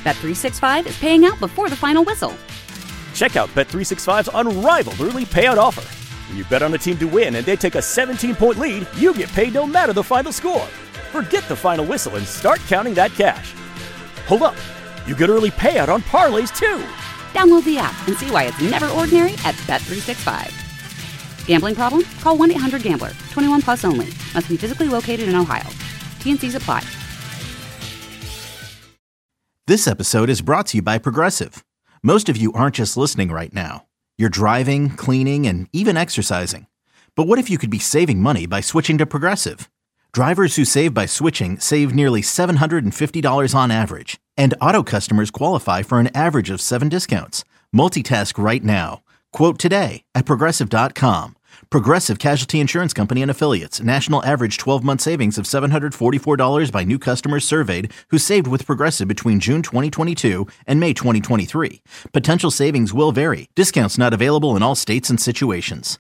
Bet365 is paying out before the final whistle. Check out Bet365's unrivaled early payout offer. When you bet on a team to win and they take a 17-point lead, you get paid no matter the final score. Forget the final whistle and start counting that cash. Hold up. You get early payout on parlays, too. Download the app and see why it's never ordinary at Bet365. Gambling problem? Call 1-800-GAMBLER. 21 plus only. Must be physically located in Ohio. T&Cs apply. This episode is brought to you by Progressive. Most of you aren't just listening right now. You're driving, cleaning, and even exercising. But what if you could be saving money by switching to Progressive? Drivers who save by switching save nearly $750 on average. And auto customers qualify for an average of 7 discounts. Multitask right now. Quote today at Progressive.com. Progressive Casualty Insurance Company and Affiliates. National average 12-month savings of $744 by new customers surveyed who saved with Progressive between June 2022 and May 2023. Potential savings will vary. Discounts not available in all states and situations.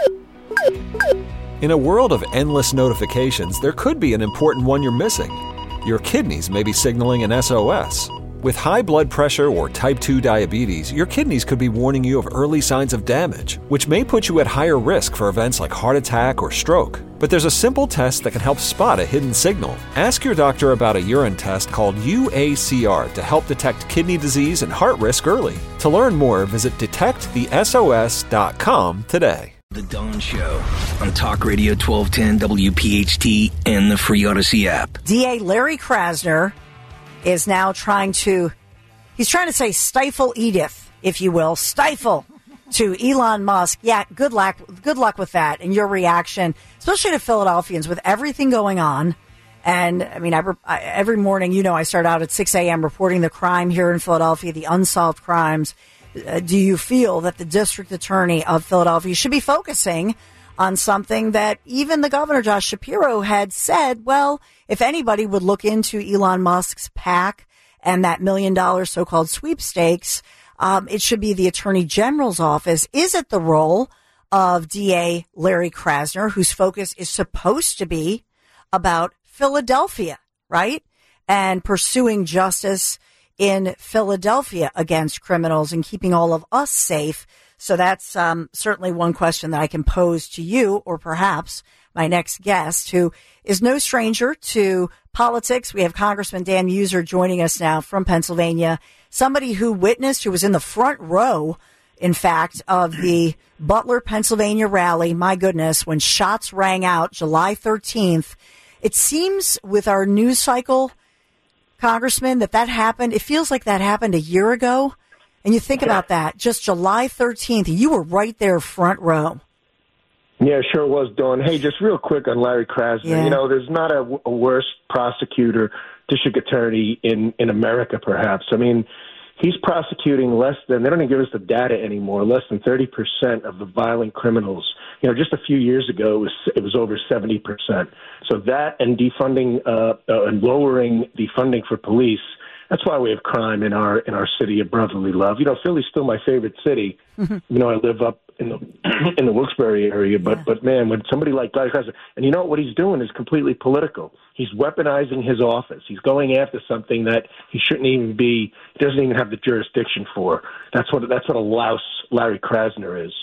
In a world of endless notifications, there could be an important one you're missing. Your kidneys may be signaling an SOS. With high blood pressure or type 2 diabetes, your kidneys could be warning you of early signs of damage, which may put you at higher risk for events like heart attack or stroke. But there's a simple test that can help spot a hidden signal. Ask your doctor about a urine test called UACR to help detect kidney disease and heart risk early. To learn more, visit detectthesos.com today. The Dawn Show on Talk Radio 1210 WPHT and the free Odyssey app. DA Larry Krasner is now trying to say stifle Edith, if you will, stifle to Elon Musk. Yeah, good luck with that and your reaction, especially to Philadelphians with everything going on. And I mean, every morning, I start out at 6 a.m. reporting the crime here in Philadelphia, the unsolved crimes. Do you feel that the district attorney of Philadelphia should be focusing on something that even the governor, Josh Shapiro, had said, well, if anybody would look into Elon Musk's PAC and that $1 million so-called sweepstakes, it should be the attorney general's office. Is it the role of DA Larry Krasner, whose focus is supposed to be about Philadelphia, right? And pursuing justice in Philadelphia against criminals and keeping all of us safe. So that's certainly one question that I can pose to you, or perhaps my next guest, who is no stranger to politics. We have Congressman Dan Meuser joining us now from Pennsylvania, somebody who was in the front row, in fact, of the Butler, Pennsylvania rally. My goodness, when shots rang out July 13th. It seems with our news cycle, Congressman, that happened. It feels like that happened a year ago. And you think about that, just July 13th, you were right there front row. Yeah, sure was, Dawn. Hey, just real quick on Larry Krasner. Yeah. There's not a worse prosecutor, district attorney in America, perhaps. I mean, he's prosecuting they don't even give us the data anymore, less than 30% of the violent criminals. Just a few years ago, it was over 70%. So that and defunding and lowering the funding for police, that's why we have crime in our city of brotherly love. Philly's still my favorite city. Mm-hmm. I live up in the Wilkes-Barre area, but man, when somebody like Larry Krasner, and what he's doing is completely political. He's weaponizing his office. He's going after something that he shouldn't even be. He doesn't even have the jurisdiction for. That's what a louse Larry Krasner is.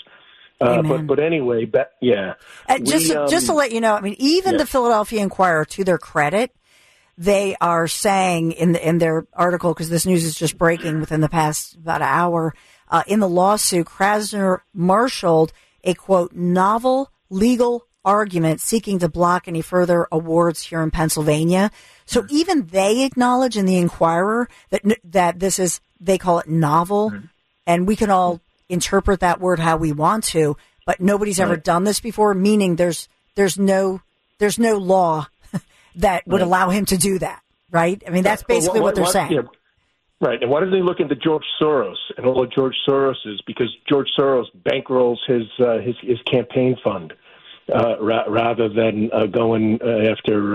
But anyway, yeah. Just to let you know, I mean, even the Philadelphia Inquirer, to their credit, they are saying in their article, because this news is just breaking within the past about an hour, in the lawsuit, Krasner marshaled a, quote, novel legal argument seeking to block any further awards here in Pennsylvania. So even they acknowledge in the Inquirer that this is, they call it novel, and we can all interpret that word how we want to, but nobody's ever done this before, meaning there's no law that would allow him to do that, right? I mean, that's basically what they're saying. Yeah. Right. And why doesn't he look into George Soros and all of George Soros is? Because George Soros bankrolls his campaign fund rather than going after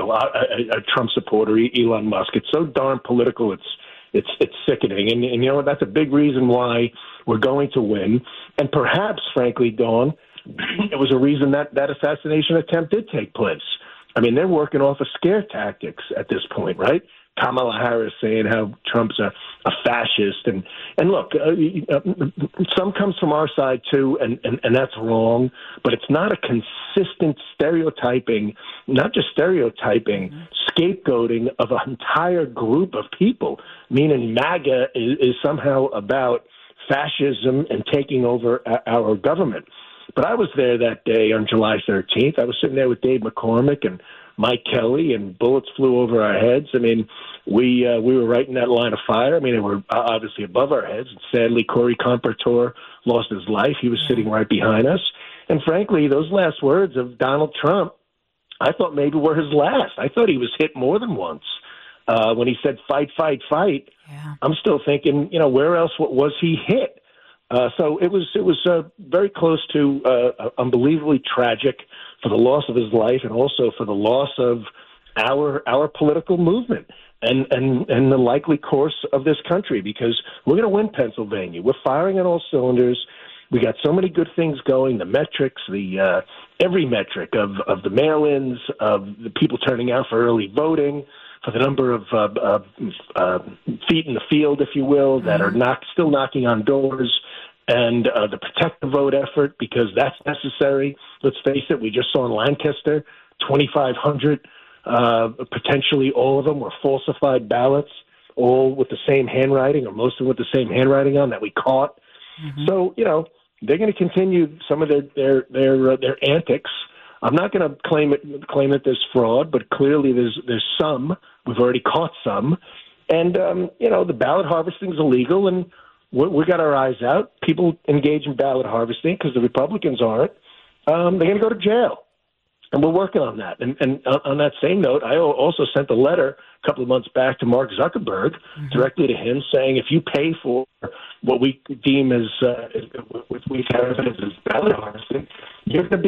a Trump supporter, Elon Musk. It's so darn political. It's sickening. And that's a big reason why we're going to win. And perhaps, frankly, Dawn, it was a reason that assassination attempt did take place. I mean, they're working off of scare tactics at this point, right? Kamala Harris saying how Trump's a fascist. And look, some comes from our side, too, and that's wrong. But it's not a consistent stereotyping, not just stereotyping, scapegoating of an entire group of people, meaning MAGA is somehow about fascism and taking over our government. But I was there that day on July 13th. I was sitting there with Dave McCormick and Mike Kelly, and bullets flew over our heads. I mean, we were right in that line of fire. I mean, they were obviously above our heads. And sadly, Corey Compertor lost his life. He was sitting right behind us. And frankly, those last words of Donald Trump, I thought maybe were his last. I thought he was hit more than once. When he said, fight, fight, fight, I'm still thinking, where else was he hit? So it was very close to unbelievably tragic for the loss of his life and also for the loss of our political movement and the likely course of this country, because we're going to win Pennsylvania. We're firing on all cylinders. We got so many good things going, the metrics, every metric of the mail-ins, of the people turning out for early voting, for the number of feet in the field, if you will, that are still knocking on doors, and the Protect the Vote effort, because that's necessary. Let's face it, we just saw in Lancaster, 2,500, potentially all of them were falsified ballots, all with the same handwriting, or most of them with the same handwriting on that we caught. So, they're going to continue some of their antics. I'm not going to claim that there's fraud, but clearly there's some. We've already caught some. And, the ballot harvesting is illegal, and we got our eyes out. People engage in ballot harvesting because the Republicans aren't. They're going to go to jail. And we're working on that. And on that same note, I also sent a letter a couple of months back to Mark Zuckerberg, directly to him, saying if you pay for what we deem as we characterize as ballot harvesting, you're going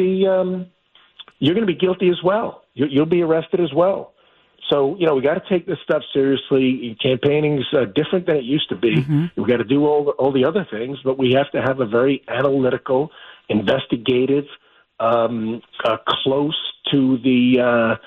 to be guilty as well. You'll be arrested as well. So, we got to take this stuff seriously. Campaigning's different than it used to be. We got to do all the other things, but we have to have a very analytical, investigative, close to the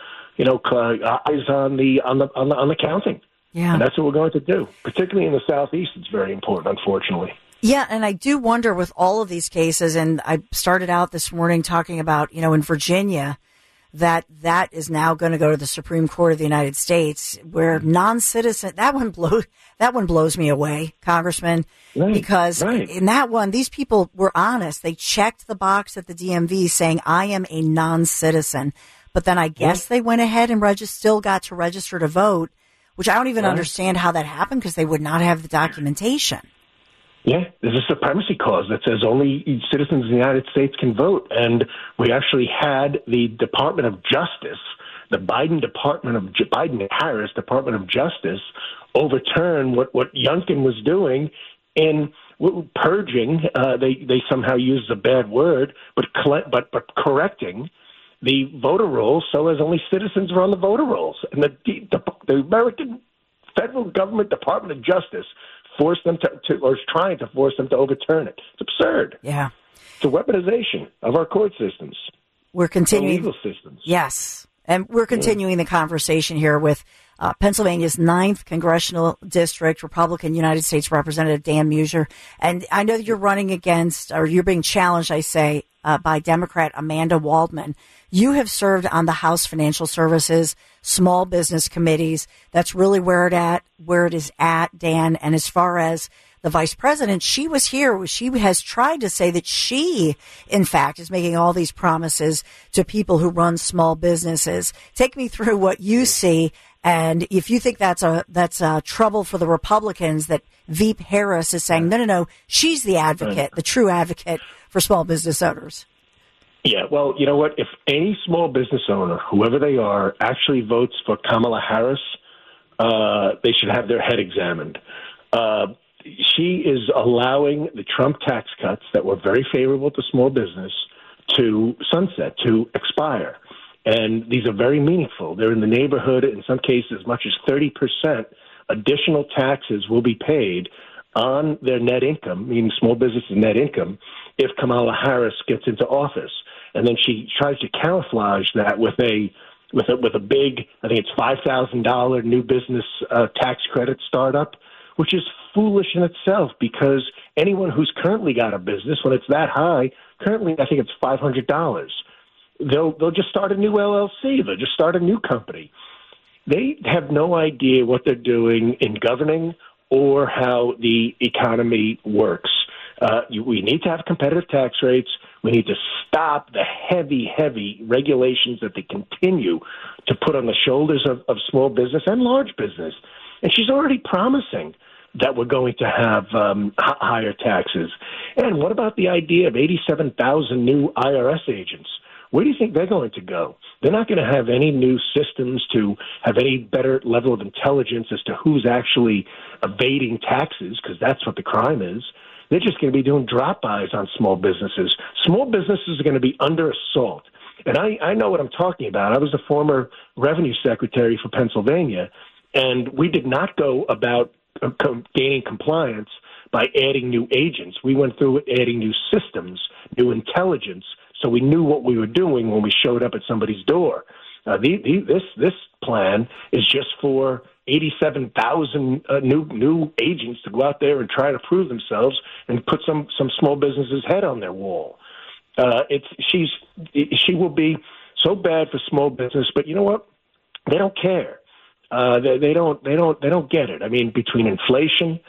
eyes on the counting. Yeah, and that's what we're going to do. Particularly in the Southeast, it's very important, unfortunately. Yeah, and I do wonder with all of these cases, and I started out this morning talking about, in Virginia, that is now going to go to the Supreme Court of the United States, where non-citizen, that one blows me away, Congressman, because in that one, these people were honest. They checked the box at the DMV saying, I am a non-citizen. But then I guess they went ahead and still got to register to vote, which I don't even understand how that happened, because they would not have the documentation. Yeah, there's a supremacy clause that says only citizens of the United States can vote. And we actually had the Department of Justice, the Biden-Harris Department of Justice, overturn what Youngkin was doing in purging. They somehow used a bad word, but correcting the voter rolls so as only citizens were on the voter rolls. And the American federal government Department of Justice forced them or is trying to force them to overturn it. It's absurd. Yeah. It's a weaponization of our court systems. We're continuing. Legal systems. Yes. And we're continuing the conversation here with Pennsylvania's 9th Congressional District Republican United States Representative Dan Meuser. And I know that you're running against, or you're being challenged, I say, by Democrat Amanda Waldman. You have served on the House Financial Services Small Business Committees. That's really where it is at, Dan. And as far as the vice president, she was here. She has tried to say that she, in fact, is making all these promises to people who run small businesses. Take me through what you see, and if you think that's a trouble for the Republicans, that Veep Harris is saying, no, she's the advocate, the true advocate for small business owners. Yeah, well, you know what? If any small business owner, whoever they are, actually votes for Kamala Harris, they should have their head examined. She is allowing the Trump tax cuts that were very favorable to small business to sunset, to expire. And these are very meaningful. They're in the neighborhood, in some cases, as much as 30% additional taxes will be paid on their net income, meaning small businesses' net income, if Kamala Harris gets into office. And then she tries to camouflage that with a with a big, I think it's $5,000 new business tax credit startup, which is foolish in itself because anyone who's currently got a business, when it's that high, currently I think it's $500. They'll just start a new LLC. They'll just start a new company. They have no idea what they're doing in governing or how the economy works. We need to have competitive tax rates. We need to stop the heavy regulations that they continue to put on the shoulders of small business and large business. And she's already promising that we're going to have higher taxes. And what about the idea of 87,000 new IRS agents? Where do you think they're going to go? They're not going to have any new systems to have any better level of intelligence as to who's actually evading taxes, because that's what the crime is. They're just going to be doing drop-bys on small businesses. Small businesses are going to be under assault. And I know what I'm talking about. I was the former revenue secretary for Pennsylvania, and we did not go about gaining compliance by adding new agents. We went through it adding new systems, new intelligence, so we knew what we were doing when we showed up at somebody's door. This plan is just for 87,000 new agents to go out there and try to prove themselves and put some small businesses' head on their wall. She will be so bad for small business, but you know what? They don't care. They don't get it. I mean, between inflation,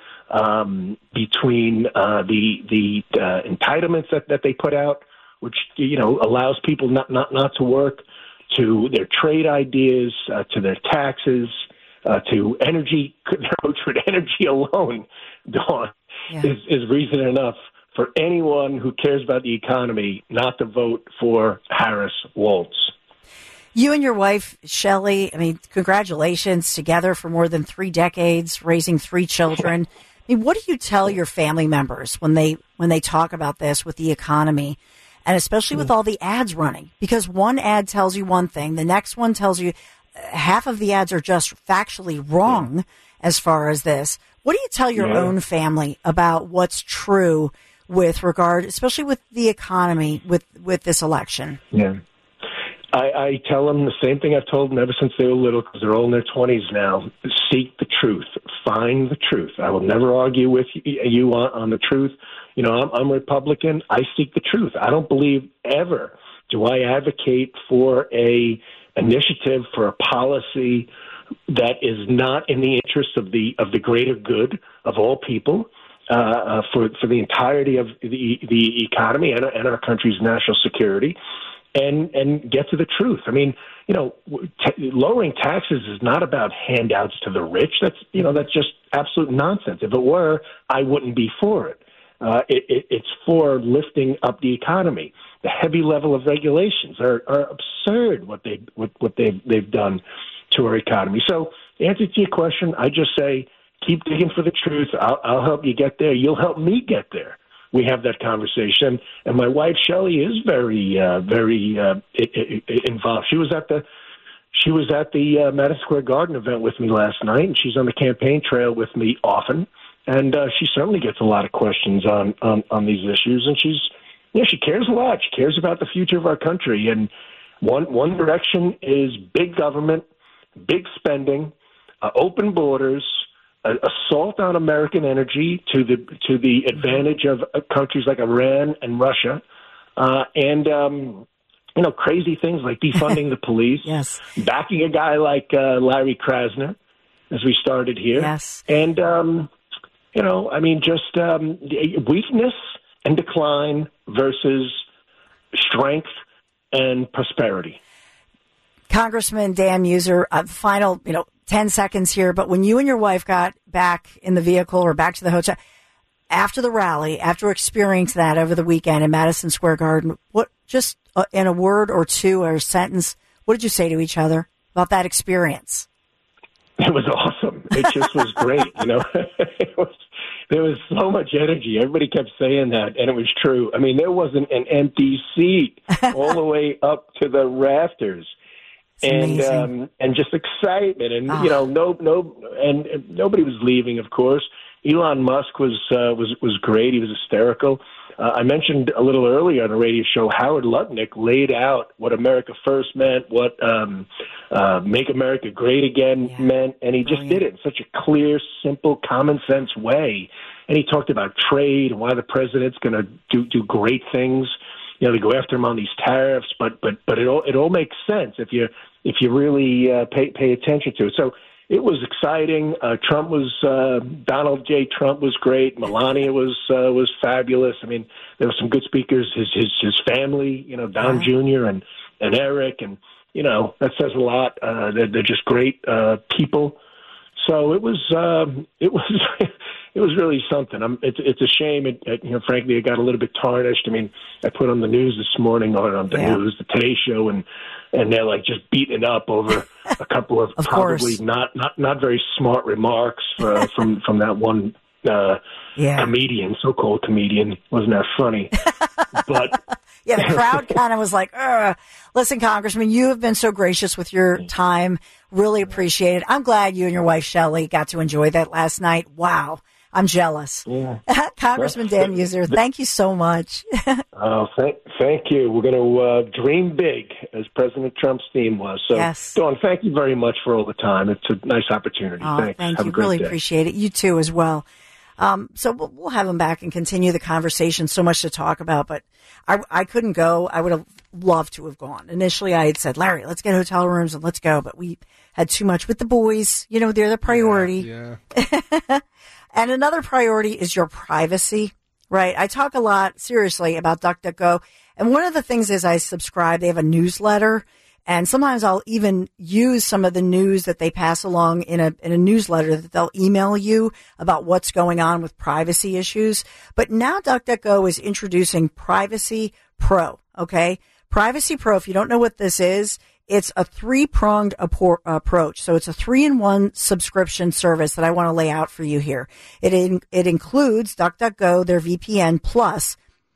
between the entitlements that they put out, which allows people not to work, to their trade ideas, to their taxes, to energy, their approach with energy alone, Dawn, is reason enough for anyone who cares about the economy not to vote for Harris Waltz. You and your wife, Shelley, I mean, congratulations, together for more than 3 decades, raising 3 children. I mean, what do you tell your family members when they talk about this with the economy, and especially with all the ads running? Because one ad tells you one thing, the next one tells you half of the ads are just factually wrong as far as this. What do you tell your own family about what's true with regard, especially with the economy, with this election? Yeah. I tell them the same thing I've told them ever since they were little, because they're all in their 20s now. Seek the truth. Find the truth. I will never argue with you on the truth. You know, I'm Republican. I seek the truth. I don't believe ever do I advocate for a initiative, for a policy that is not in the interest of the greater good of all people, for the entirety of the economy and our country's national security. And get to the truth. I mean, lowering taxes is not about handouts to the rich. That's just absolute nonsense. If it were, I wouldn't be for it. It's for lifting up the economy. The heavy level of regulations are absurd. What they've done to our economy. So, answer to your question, I just say keep digging for the truth. I'll help you get there. You'll help me get there. We have that conversation, and my wife Shelley is very involved. She was at the Madison Square Garden event with me last night, and she's on the campaign trail with me often. And she certainly gets a lot of questions on these issues, and she cares a lot. She cares about the future of our country, and one direction is big government, big spending, open borders. Assault on American energy to the advantage of countries like Iran and Russia, and crazy things like defunding the police, yes, backing a guy like Larry Krasner, as we started here, yes, and just weakness and decline versus strength and prosperity. Congressman Dan Mueser, final 10 seconds here, but when you and your wife got back in the vehicle or back to the hotel after the rally, after experiencing that over the weekend in Madison Square Garden, what, just in a word or two or a sentence, what did you say to each other about that experience? It was awesome. It just was great. There was so much energy. Everybody kept saying that, and it was true. I mean, there wasn't an empty seat all the way up to the rafters. And just excitement, and and nobody was leaving, of course. Elon Musk was great. He was hysterical. I mentioned a little earlier on a radio show, Howard Lutnick laid out what America First meant, what Make America Great Again meant, and he just did it in such a clear, simple, common sense way. And he talked about trade and why the president's going to do great things. You know, they go after him on these tariffs, but it all makes sense if you really pay attention to it. So it was exciting. Donald J. Trump was great. Melania was fabulous. I mean, there were some good speakers. His family, you know, Don Jr. and Eric, and you know that says a lot. They're just great people. So it was it was really something. It's a shame. Frankly, it got a little bit tarnished. I mean, I put on the news this morning, on the news, the Today Show, and they're like just beating it up over a couple of probably not very smart remarks from that one comedian, so-called comedian. Wasn't that funny? But yeah, the crowd kind of was like, ugh. Listen, Congressman, you have been so gracious with your time. Really appreciate it. I'm glad you and your wife, Shelley, got to enjoy that last night. Wow. I'm jealous. Yeah. Congressman Dan Meuser, thank you so much. Thank you. We're going to dream big, as President Trump's theme was. So, Dawn, thank you very much for all the time. It's a nice opportunity. Thanks. Thank Have you. a great Really day. appreciate it. You too, as well. So we'll have him back and continue the conversation. So much to talk about, but I couldn't go. I would have loved to have gone. Initially, I had said, Larry, let's get hotel rooms and let's go. But we had too much with the boys. You know, they're the priority. Yeah. And another priority is your privacy, right? I talk a lot, seriously, about DuckDuckGo. And one of the things is I subscribe. They have a newsletter. And sometimes I'll even use some of the news that they pass along in a newsletter that they'll email you about what's going on with privacy issues. But now DuckDuckGo is introducing Privacy Pro, okay? Privacy Pro, if you don't know what this is, it's a three-pronged approach. So it's a 3-in-1 subscription service that I want to lay out for you here. It includes DuckDuckGo, their VPN, plus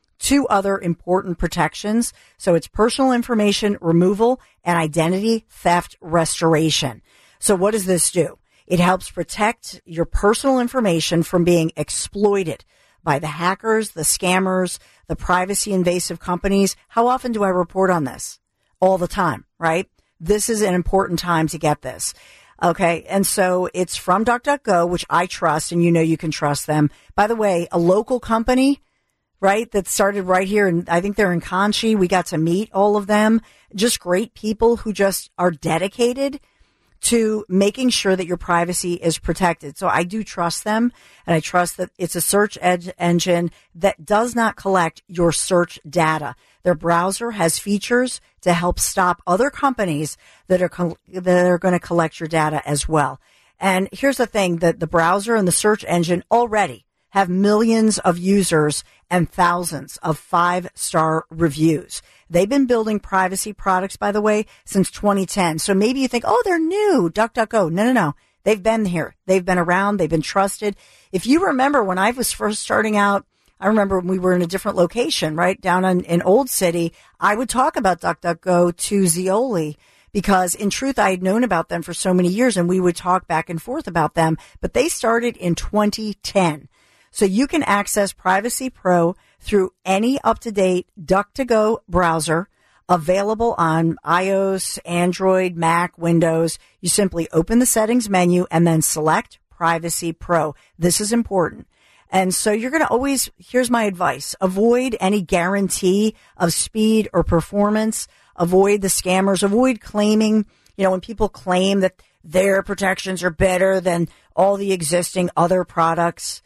2 other important protections. So it's personal information removal and identity theft restoration. So what does this do? It helps protect your personal information from being exploited by the hackers, the scammers, the privacy invasive companies. How often do I report on this? All the time, right? This is an important time to get this. Okay. And so it's from DuckDuckGo, which I trust, and you know you can trust them. By the way, a local company, right, that started right here, and I think they're in Conchie. We got to meet all of them. Just great people who just are dedicated to making sure that your privacy is protected. So I do trust them, and I trust that it's a search engine that does not collect your search data. Their browser has features to help stop other companies that are going to collect your data as well. And here's the thing, that the browser and the search engine already have millions of users and thousands of 5-star reviews. They've been building privacy products, by the way, since 2010. So maybe you think, oh, they're new, DuckDuckGo. No. They've been here. They've been around. They've been trusted. If you remember when I was first starting out, I remember when we were in a different location, right down in Old City, I would talk about DuckDuckGo to Zioli because in truth, I had known about them for so many years and we would talk back and forth about them, but they started in 2010. So you can access Privacy Pro through any up-to-date DuckDuckGo browser available on iOS, Android, Mac, Windows. You simply open the settings menu and then select Privacy Pro. This is important. And so you're going to always, here's my advice, avoid any guarantee of speed or performance. Avoid the scammers. Avoid claiming, when people claim that their protections are better than all the existing other products.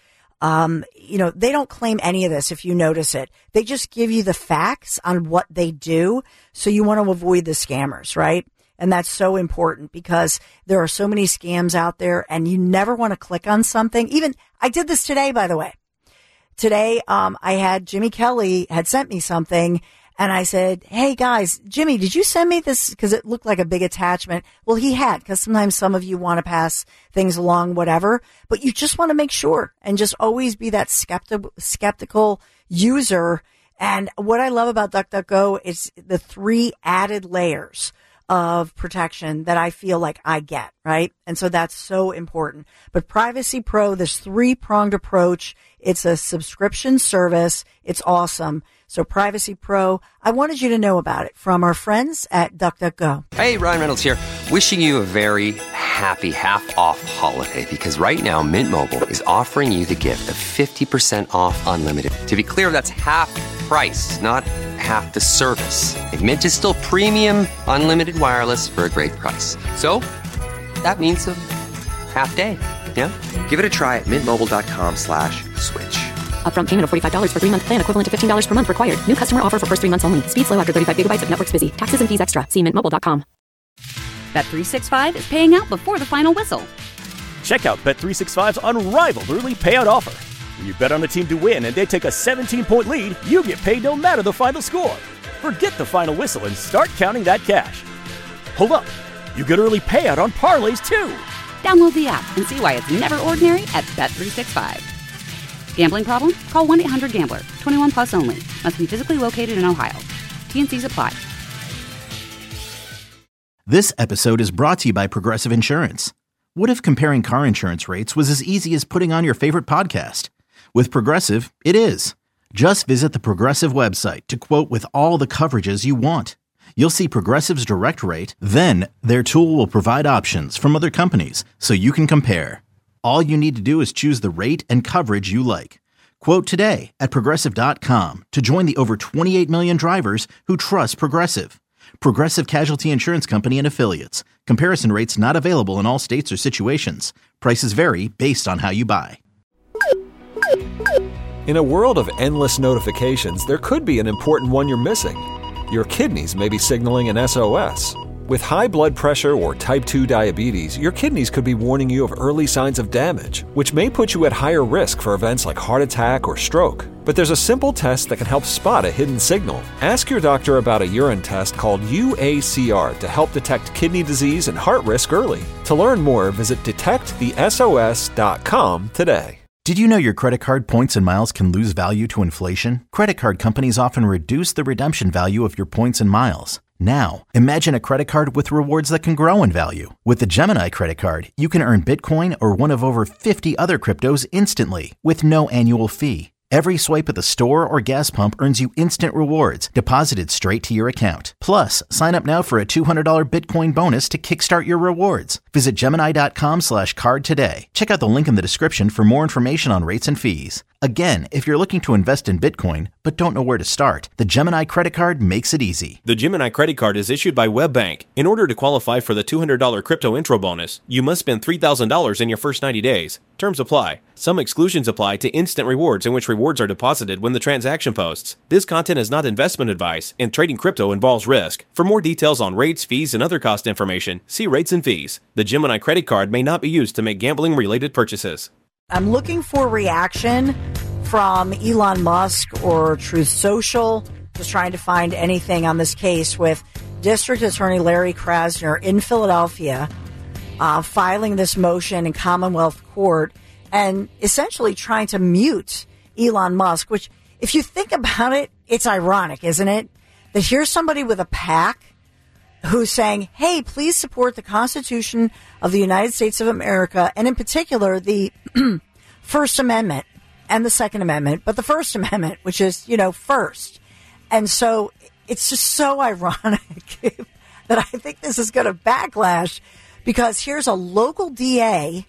They don't claim any of this if you notice it. They just give you the facts on what they do. So you want to avoid the scammers, right? And that's so important because there are so many scams out there and you never want to click on something. Even I did this today, by the way. Today, I had Jimmy Kelly had sent me something and I said, hey guys, Jimmy, did you send me this? Cause it looked like a big attachment. Well, he had, cause sometimes some of you want to pass things along, whatever, but you just want to make sure and just always be that skeptical user. And what I love about DuckDuckGo is the 3 added layers of protection that I feel like I get, right? And so that's so important. But Privacy Pro, this 3-pronged approach, it's a subscription service. It's awesome. So Privacy Pro, I wanted you to know about it from our friends at DuckDuckGo. Hey, Ryan Reynolds here. Wishing you a very happy half-off holiday because right now Mint Mobile is offering you the gift of 50% off unlimited. To be clear, that's half price, not half the service. And Mint is still premium unlimited wireless for a great price. So that means a half day. Yeah? Give it a try at mintmobile.com/switch. Upfront payment of $45 for 3-month plan, equivalent to $15 per month required. New customer offer for first 3 months only. Speed slow after 35 gigabytes if network's busy. Taxes and fees extra. See mintmobile.com. Bet365 is paying out before the final whistle. Check out Bet365's unrivaled early payout offer. When you bet on a team to win and they take a 17-point lead, you get paid no matter the final score. Forget the final whistle and start counting that cash. Hold up. You get early payout on parlays too. Download the app and see why it's never ordinary at Bet365. Gambling problem? Call 1-800-GAMBLER. 21 plus only. Must be physically located in Ohio. T&Cs apply. This episode is brought to you by Progressive Insurance. What if comparing car insurance rates was as easy as putting on your favorite podcast? With Progressive, it is. Just visit the Progressive website to quote with all the coverages you want. You'll see Progressive's direct rate, then their tool will provide options from other companies so you can compare. All you need to do is choose the rate and coverage you like. Quote today at Progressive.com to join the over 28 million drivers who trust Progressive. Progressive Casualty Insurance Company and Affiliates. Comparison rates not available in all states or situations. Prices vary based on how you buy. In a world of endless notifications, there could be an important one you're missing. Your kidneys may be signaling an SOS. With high blood pressure or type 2 diabetes, your kidneys could be warning you of early signs of damage, which may put you at higher risk for events like heart attack or stroke. But there's a simple test that can help spot a hidden signal. Ask your doctor about a urine test called UACR to help detect kidney disease and heart risk early. To learn more, visit detectthesos.com today. Did you know your credit card points and miles can lose value to inflation? Credit card companies often reduce the redemption value of your points and miles. Now, imagine a credit card with rewards that can grow in value. With the Gemini credit card, you can earn Bitcoin or one of over 50 other cryptos instantly with no annual fee. Every swipe at the store or gas pump earns you instant rewards deposited straight to your account. Plus, sign up now for a $200 Bitcoin bonus to kickstart your rewards. Visit Gemini.com/card today. Check out the link in the description for more information on rates and fees. Again, if you're looking to invest in Bitcoin but don't know where to start, the Gemini credit card makes it easy. The Gemini credit card is issued by WebBank. In order to qualify for the $200 crypto intro bonus, you must spend $3,000 in your first 90 days. Terms apply. Some exclusions apply to instant rewards in which rewards are deposited when the transaction posts. This content is not investment advice, and trading crypto involves risk. For more details on rates, fees, and other cost information, see rates and fees. The Gemini credit card may not be used to make gambling-related purchases. I'm looking for reaction from Elon Musk or Truth Social. Just trying to find anything on this case with District Attorney Larry Krasner in Philadelphia filing this motion in Commonwealth Court and essentially trying to mute Elon Musk, which, if you think about it, it's ironic, isn't it? That here's somebody with a PAC who's saying, hey, please support the Constitution of the United States of America, and in particular, the First Amendment and the Second Amendment, but the First Amendment, which is, first. And so it's just so ironic that I think this is going to backlash, because here's a local DA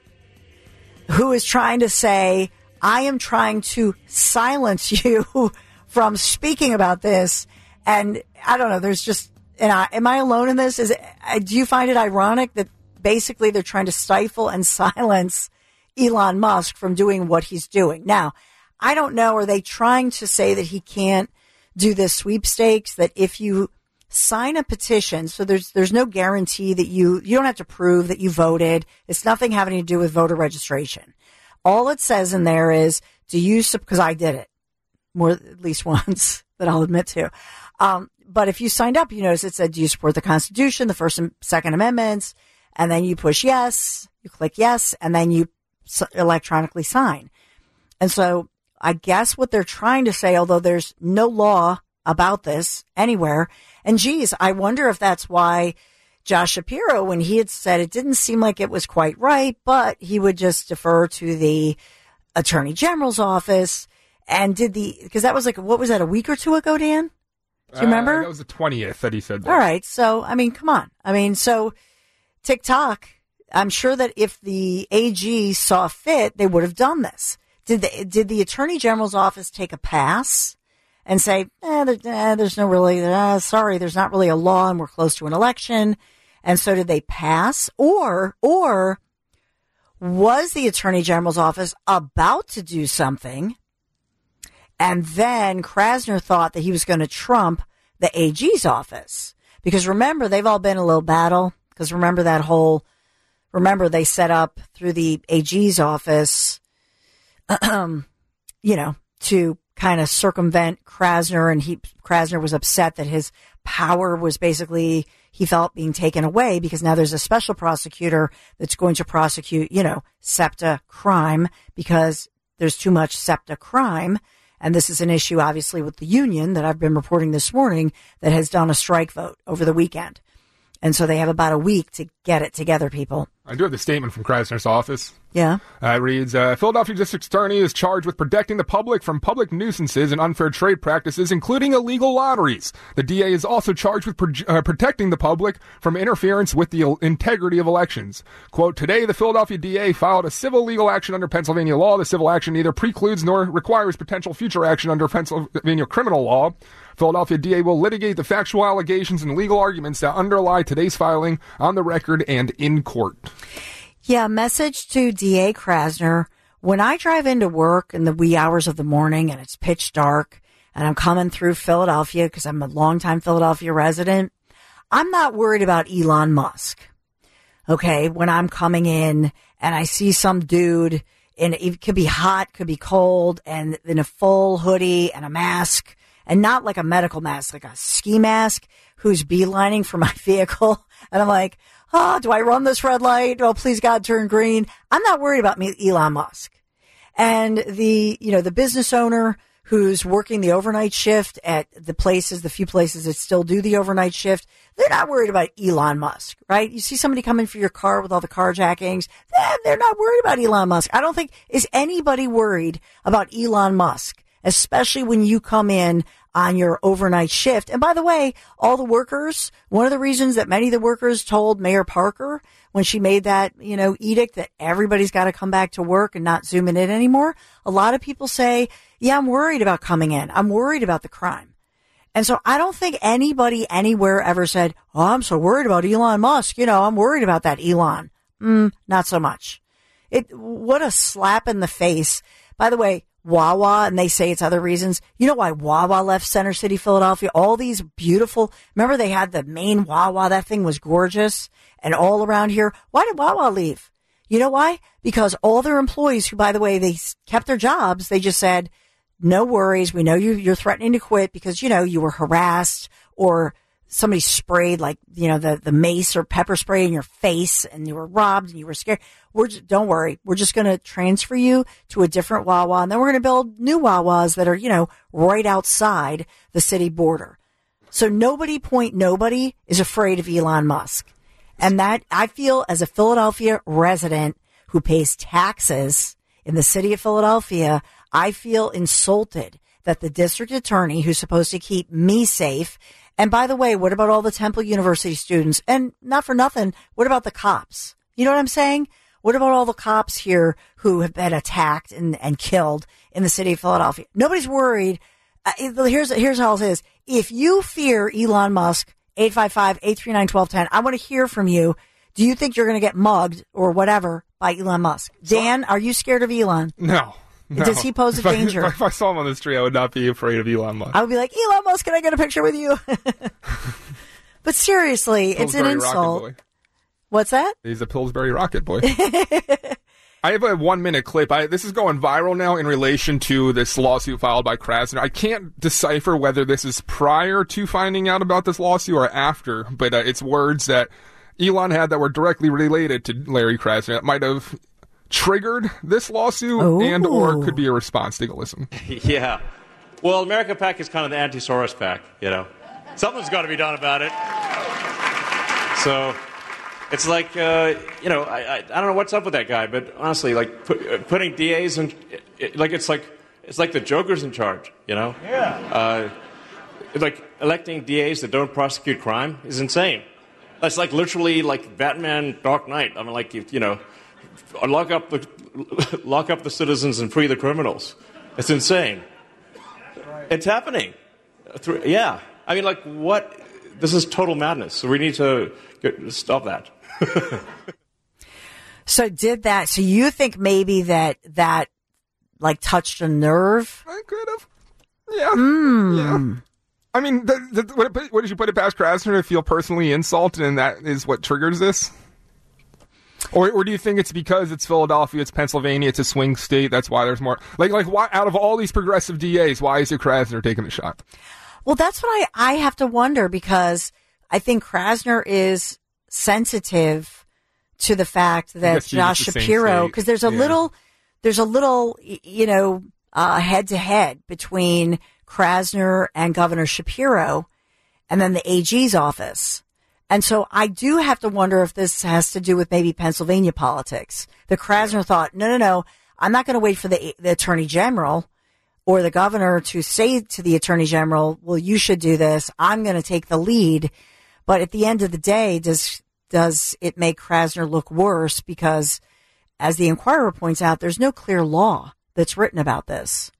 who is trying to say, I am trying to silence you from speaking about this. And I don't know, there's just, am I alone in this? Do you find it ironic that basically they're trying to stifle and silence Elon Musk from doing what he's doing? Now, I don't know, are they trying to say that he can't do this sweepstakes, that if you sign a petition, so there's no guarantee that you don't have to prove that you voted. It's nothing having to do with voter registration. All it says in there is, because I did it at least once, that I'll admit to. But if you signed up, you notice it said, do you support the Constitution, the First and Second Amendments? And then you push yes, you click yes, and then you electronically sign. And so I guess what they're trying to say, although there's no law about this anywhere, and geez, I wonder if that's why Josh Shapiro, when he had said it didn't seem like it was quite right, but he would just defer to the Attorney General's office and because that was what was that, a week or two ago, Dan? Do you remember? That was the 20th that he said that. All right. So, come on. So TikTok, I'm sure that if the AG saw fit, they would have done this. Did the Attorney General's office take a pass and say, there's no really, sorry, there's not really a law and we're close to an election? And so did they pass? Or was the Attorney General's office about to do something, and then Krasner thought that he was going to trump the AG's office? Because remember, they've all been in a little battle. Because remember they set up through the AG's office, to kind of circumvent Krasner, and Krasner was upset that his power was basically, he felt, being taken away because now there's a special prosecutor that's going to prosecute, SEPTA crime because there's too much SEPTA crime. And this is an issue, obviously, with the union that I've been reporting this morning that has done a strike vote over the weekend. And so they have about a week to get it together, people. I do have the statement from Krasner's office. Yeah. It reads, Philadelphia District Attorney is charged with protecting the public from public nuisances and unfair trade practices, including illegal lotteries. The DA is also charged with protecting the public from interference with the integrity of elections. Quote, today the Philadelphia DA filed a civil legal action under Pennsylvania law. The civil action neither precludes nor requires potential future action under Pennsylvania criminal law. Philadelphia DA will litigate the factual allegations and legal arguments that underlie today's filing on the record and in court. Yeah, message to DA Krasner. When I drive into work in the wee hours of the morning and it's pitch dark and I'm coming through Philadelphia because I'm a longtime Philadelphia resident, I'm not worried about Elon Musk. Okay, when I'm coming in and I see some dude, and it could be hot, could be cold, and in a full hoodie and a mask, and not like a medical mask, like a ski mask, who's beelining for my vehicle. And I'm like, do I run this red light? Oh, please God, turn green. I'm not worried about Elon Musk. And the business owner who's working the overnight shift at the few places that still do the overnight shift, they're not worried about Elon Musk, right? You see somebody coming for your car with all the carjackings, they're not worried about Elon Musk. I don't think, is anybody worried about Elon Musk, especially when you come in on your overnight shift. And by the way, all the workers, one of the reasons that many of the workers told Mayor Parker when she made that, edict that everybody's got to come back to work and not Zoom in anymore, a lot of people say, yeah, I'm worried about coming in. I'm worried about the crime. And so I don't think anybody anywhere ever said, oh, I'm so worried about Elon Musk. I'm worried about that Elon. Not so much. What a slap in the face. By the way, Wawa, and they say it's other reasons. You know why Wawa left Center City, Philadelphia? All these beautiful, remember they had the main Wawa, that thing was gorgeous, and all around here. Why did Wawa leave? You know why? Because all their employees, who, by the way, they kept their jobs, they just said, no worries, we know you're threatening to quit because, you were harassed or somebody sprayed the mace or pepper spray in your face and you were robbed and you were scared. Don't worry. We're just going to transfer you to a different Wawa, and then we're going to build new Wawas that are, right outside the city border. So nobody is afraid of Elon Musk. And that, I feel, as a Philadelphia resident who pays taxes in the city of Philadelphia, I feel insulted that the district attorney, who's supposed to keep me safe. And by the way, what about all the Temple University students? And not for nothing, what about the cops? You know what I'm saying? What about all the cops here who have been attacked and killed in the city of Philadelphia? Nobody's worried. Here's how it is. If you fear Elon Musk, 855-839-1210, I want to hear from you. Do you think you're going to get mugged or whatever by Elon Musk? Dan, are you scared of Elon? No. Does he pose a danger? If I saw him on the street, I would not be afraid of Elon Musk. I would be like, Elon Musk, can I get a picture with you? But seriously, it's an insult. What's that? He's a Pillsbury Rocket boy. I have a 1-minute clip. This is going viral now in relation to this lawsuit filed by Krasner. I can't decipher whether this is prior to finding out about this lawsuit or after, but it's words that Elon had that were directly related to Larry Krasner that might have triggered this lawsuit and or could be a response. Take a listen. Yeah. Well, America PAC is kind of the anti-Soros PAC, Something's got to be done about it. So it's like, I don't know what's up with that guy, but honestly, like putting DAs in, it's like the Joker's in charge, Yeah. Like electing DAs that don't prosecute crime is insane. That's like literally like Batman Dark Knight. I mean, like, lock up the citizens and free the criminals. It's insane. Right. It's happening. Yeah. I mean, like, what? This is total madness. So we need to stop that. So you think maybe that like touched a nerve? I could have. Yeah. Yeah. I mean, what did you put it past Krasner to feel personally insulted, and that is what triggers this? Or do you think it's because it's Philadelphia, it's Pennsylvania, it's a swing state, that's why there's more? Like why, out of all these progressive DAs, why is it Krasner taking the shot? Well, that's what I have to wonder, because I think Krasner is sensitive to the fact that Josh Shapiro, because there's a little, head to head between Krasner and Governor Shapiro, and then the AG's office. And so I do have to wonder if this has to do with maybe Pennsylvania politics. The Krasner thought, no, I'm not going to wait for the Attorney General or the governor to say to the Attorney General, well, you should do this. I'm going to take the lead. But at the end of the day, does it make Krasner look worse? Because, as the Inquirer points out, there's no clear law that's written about this.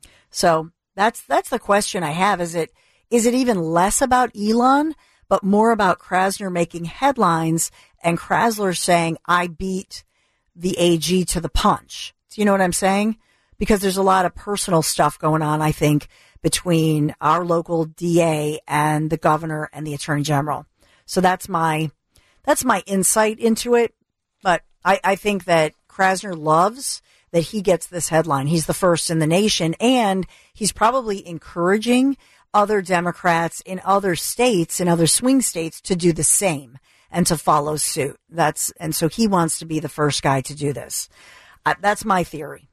So that's the question I have. Is it even less about Elon, but more about Krasner making headlines and Krasner saying, I beat the AG to the punch? Do you know what I'm saying? Because there's a lot of personal stuff going on, I think, between our local DA and the governor and the Attorney General. So that's my insight into it. But I think that Krasner loves that he gets this headline. He's the first in the nation, and he's probably encouraging other Democrats in other states, in other swing states, to do the same and to follow suit. And so he wants to be the first guy to do this. That's my theory.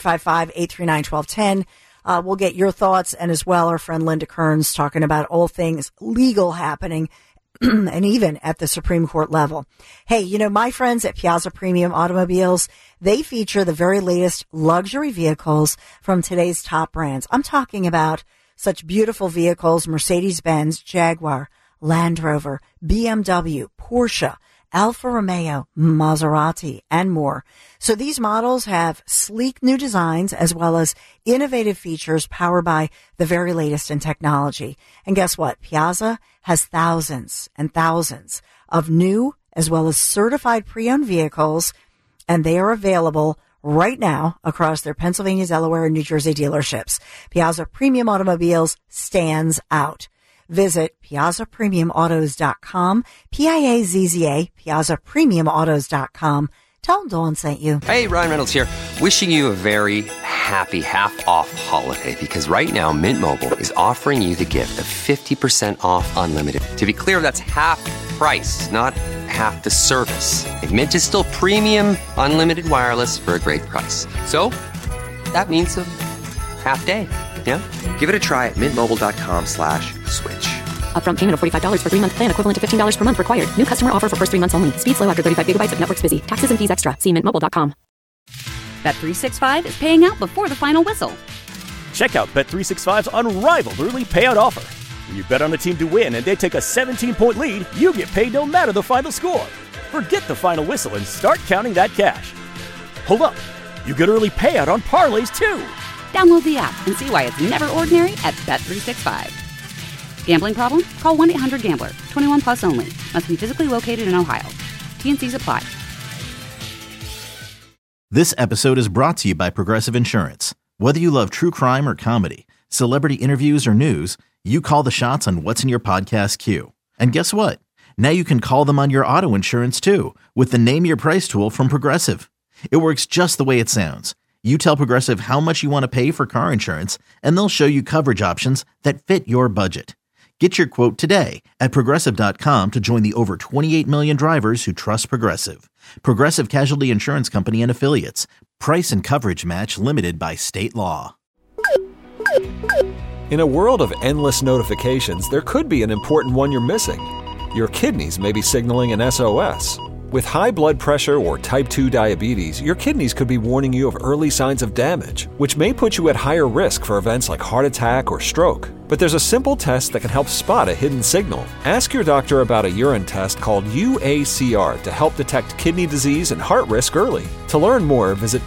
855-839-1210. We'll get your thoughts, and as well our friend Linda Kearns talking about all things legal happening and even at the Supreme Court level. Hey, my friends at Piazza Premium Automobiles, they feature the very latest luxury vehicles from today's top brands. I'm talking about such beautiful vehicles: Mercedes-Benz, Jaguar, Land Rover, BMW, Porsche, Alfa Romeo, Maserati, and more. So these models have sleek new designs as well as innovative features powered by the very latest in technology. And guess what? Piazza has thousands and thousands of new as well as certified pre-owned vehicles, and they are available right now across their Pennsylvania, Delaware, and New Jersey dealerships. Piazza Premium Automobiles stands out. Visit PiazzaPremiumAutos.com, Piazza, PiazzaPremiumAutos.com. Tell them Dawn sent you. Hey, Ryan Reynolds here. Wishing you a very happy half-off holiday, because right now Mint Mobile is offering you the gift of 50% off unlimited. To be clear, that's half price, not half the service. Mint is still premium unlimited wireless for a great price. So that means a half day. Yeah? Give it a try at mintmobile.com/switch. Upfront payment of $45 for 3-month plan, equivalent to $15 per month required. New customer offer for first 3 months only. Speed slow after 35 gigabytes if network's busy. Taxes and fees extra. See mintmobile.com. Bet365 is paying out before the final whistle. Check out Bet365's unrivaled early payout offer. When you bet on a team to win and they take a 17-point lead, you get paid no matter the final score. Forget the final whistle and start counting that cash. Hold up. You get early payout on parlays, too. Download the app and see why it's never ordinary at Bet365. Gambling problem? Call 1-800-GAMBLER. 21 plus only. Must be physically located in Ohio. T&Cs apply. This episode is brought to you by Progressive Insurance. Whether you love true crime or comedy, celebrity interviews or news, you call the shots on what's in your podcast queue. And guess what? Now you can call them on your auto insurance too with the Name Your Price tool from Progressive. It works just the way it sounds. You tell Progressive how much you want to pay for car insurance, and they'll show you coverage options that fit your budget. Get your quote today at Progressive.com to join the over 28 million drivers who trust Progressive. Progressive Casualty Insurance Company and Affiliates. Price and coverage match limited by state law. In a world of endless notifications, there could be an important one you're missing. your kidneys may be signaling an SOS. With high blood pressure or type 2 diabetes, your kidneys could be warning you of early signs of damage, which may put you at higher risk for events like heart attack or stroke. But there's a simple test that can help spot a hidden signal. Ask your doctor about a urine test called UACR to help detect kidney disease and heart risk early. To learn more, visit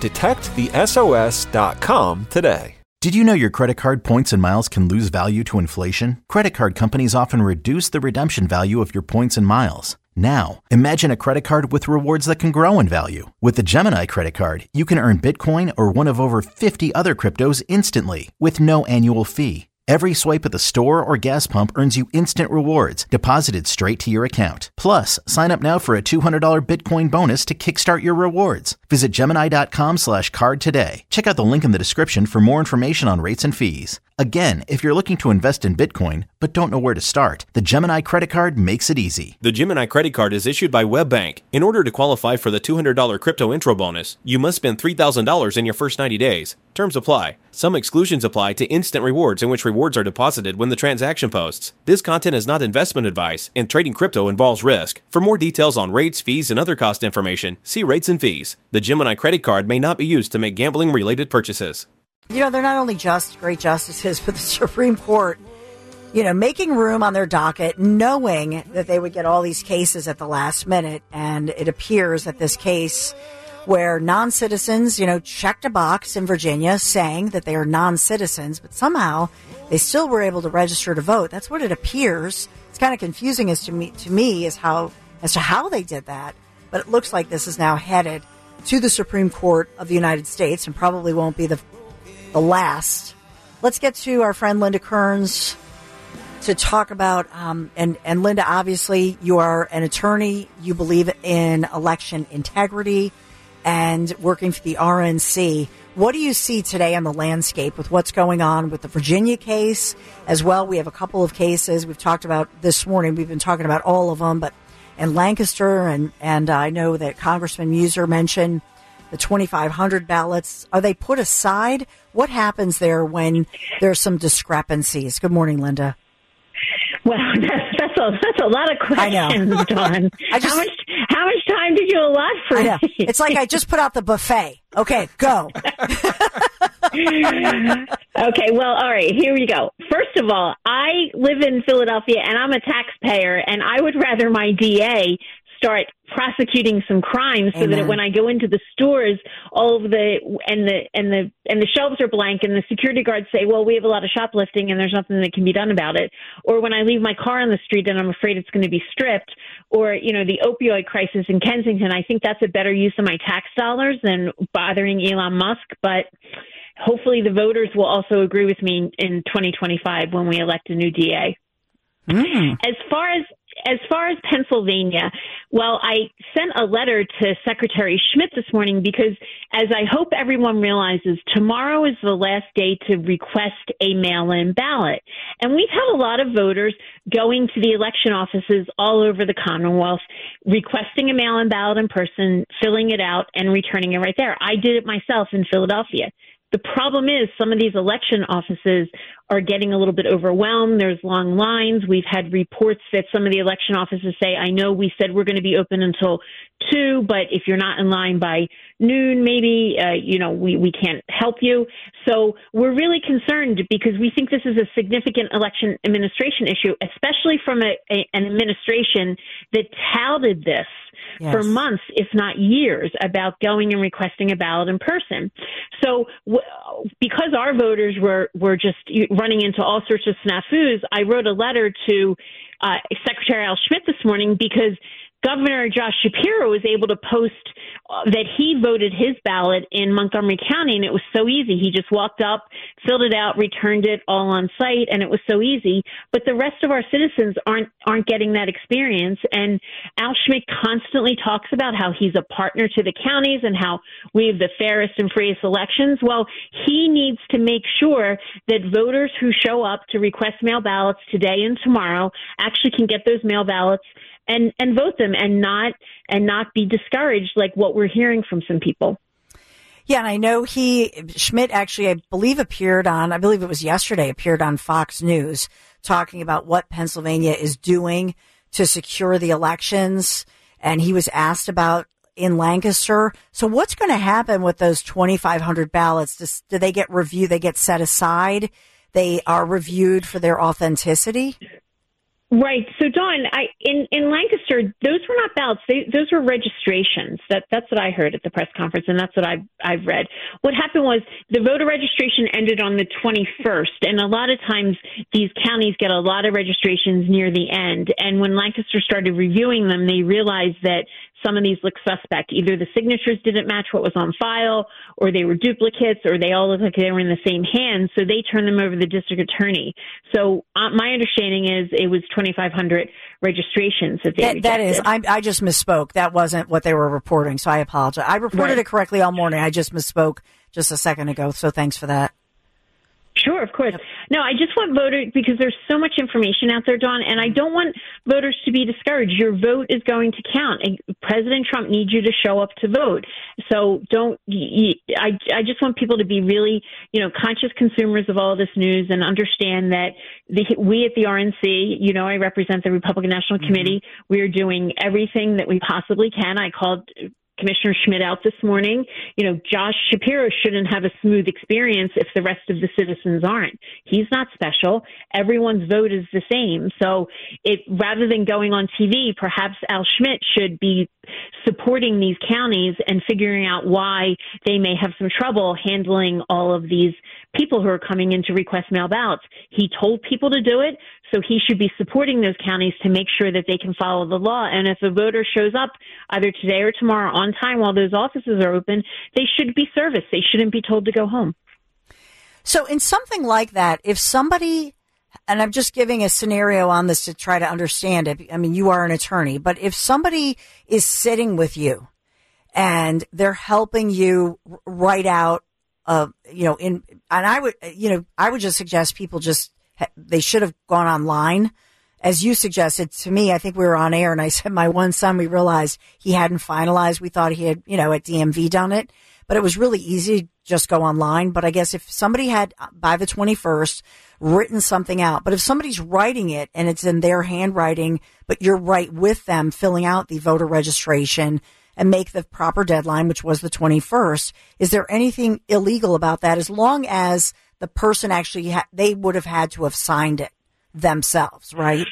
detectthesos.com today. Did you know your credit card points and miles can lose value to inflation? Credit card companies often reduce the redemption value of your points and miles. Now, imagine a credit card with rewards that can grow in value. With the Gemini credit card, you can earn Bitcoin or one of over 50 other cryptos instantly with no annual fee. Every swipe at the store or gas pump earns you instant rewards deposited straight to your account. Plus, sign up now for a $200 Bitcoin bonus to kickstart your rewards. Visit Gemini.com/card today. Check out the link in the description for more information on rates and fees. Again, if you're looking to invest in Bitcoin but don't know where to start, the Gemini credit card makes it easy. The Gemini credit card is issued by WebBank. In order to qualify for the $200 crypto intro bonus, you must spend $3,000 in your first 90 days. Terms apply. Some exclusions apply to instant rewards, in which rewards are deposited when the transaction posts. This content is not investment advice, and trading crypto involves risk. For more details on rates, fees, and other cost information, see rates and fees. The Gemini credit card may not be used to make gambling-related purchases. You know, they're not only just great justices, but the Supreme Court, you know, making room on their docket, knowing that they would get all these cases at the last minute. And it appears that this case where non-citizens, you know, checked a box in Virginia saying that they are non-citizens, but somehow they still were able to register to vote. That's what it appears. It's kind of confusing to me as to how they did that. But it looks like this is now headed to the Supreme Court of the United States and probably won't be the last. Let's get to our friend Linda Kearns to talk about, and Linda, obviously you are an attorney. You believe in election integrity and working for the RNC. What do you see today on the landscape with what's going on with the Virginia case as well? We have a couple of cases we've talked about this morning. We've been talking about all of them, but in Lancaster, and I know that Congressman Muser mentioned the 2,500 ballots. Are they put aside? What happens there when there's some discrepancies? Good morning, Linda. Well, that's a lot of questions, Dawn. How much time did you allot for me? It's like I just put out the buffet. Okay, go. Okay, well, all right, here we go. First of all, I live in Philadelphia, and I'm a taxpayer, and I would rather my DA start prosecuting some crimes so that when I go into the stores, all of the shelves are blank and the security guards say, well, we have a lot of shoplifting and there's nothing that can be done about it. Or when I leave my car on the street and I'm afraid it's going to be stripped, or, you know, the opioid crisis in Kensington, I think that's a better use of my tax dollars than bothering Elon Musk. But hopefully the voters will also agree with me in 2025 when we elect a new DA. As far as Pennsylvania, well, I sent a letter to Secretary Schmidt this morning because, as I hope everyone realizes, tomorrow is the last day to request a mail-in ballot. And we've had a lot of voters going to the election offices all over the Commonwealth, requesting a mail-in ballot in person, filling it out, and returning it right there. I did it myself in Philadelphia. The problem is some of these election offices are getting a little bit overwhelmed. There's long lines. We've had reports that some of the election offices say, I know we said we're going to be open until 2, but if you're not in line by noon, maybe, we can't help you. So we're really concerned because we think this is a significant election administration issue, especially from an administration that touted this for months, if not years, about going and requesting a ballot in person. So because our voters were just running into all sorts of snafus, I wrote a letter to Secretary Al Schmidt this morning because Governor Josh Shapiro was able to post that he voted his ballot in Montgomery County, and it was so easy. He just walked up, filled it out, returned it all on site, and it was so easy. But the rest of our citizens aren't getting that experience. And Al Schmidt constantly talks about how he's a partner to the counties and how we have the fairest and freest elections. Well, he needs to make sure that voters who show up to request mail ballots today and tomorrow actually can get those mail ballots and vote them and not be discouraged like what we're hearing from some people. Yeah, and I know Schmidt actually, I believe it was yesterday, appeared on Fox News talking about what Pennsylvania is doing to secure the elections, and he was asked about in Lancaster. So what's going to happen with those 2,500 ballots? Do they get reviewed? They get set aside? They are reviewed for their authenticity? Right. So, Dawn, in Lancaster, those were not ballots. Those were registrations. That's what I heard at the press conference, and that's what I've read. What happened was the voter registration ended on the 21st, and a lot of times these counties get a lot of registrations near the end. And when Lancaster started reviewing them, they realized that some of these look suspect. Either the signatures didn't match what was on file, or they were duplicates, or they all looked like they were in the same hand, so they turned them over to the district attorney. So my understanding is it was 2,500 registrations that they rejected. That is, I just misspoke. That wasn't what they were reporting, so I apologize. I reported it correctly all morning. I just misspoke just a second ago, so thanks for that. Sure, of course. No, I just want voters, because there's so much information out there, Dawn, and I don't want voters to be discouraged. Your vote is going to count, and President Trump needs you to show up to vote. So I just want people to be really, conscious consumers of all of this news and understand that we at the RNC, I represent the Republican National Committee. We are doing everything that we possibly can. I called Commissioner Schmidt out this morning. Josh Shapiro shouldn't have a smooth experience if the rest of the citizens aren't. He's not special. Everyone's vote is the same. So rather than going on TV, perhaps Al Schmidt should be supporting these counties and figuring out why they may have some trouble handling all of these people who are coming in to request mail ballots. He told people to do it, so he should be supporting those counties to make sure that they can follow the law. And if a voter shows up either today or tomorrow on time while those offices are open, they should be serviced. They shouldn't be told to go home. So in something like that, if somebody, and I'm just giving a scenario on this to try to understand it. I mean, you are an attorney, but if somebody is sitting with you and they're helping you write out, I would just suggest people they should have gone online. As you suggested to me, I think we were on air and I said my one son, we realized he hadn't finalized. We thought he had, at DMV done it, but it was really easy to just go online. But I guess if somebody had by the 21st written something out, but if somebody's writing it and it's in their handwriting, but you're right with them filling out the voter registration and make the proper deadline, which was the 21st, is there anything illegal about that as long as the person actually, they would have had to have signed it themselves, right?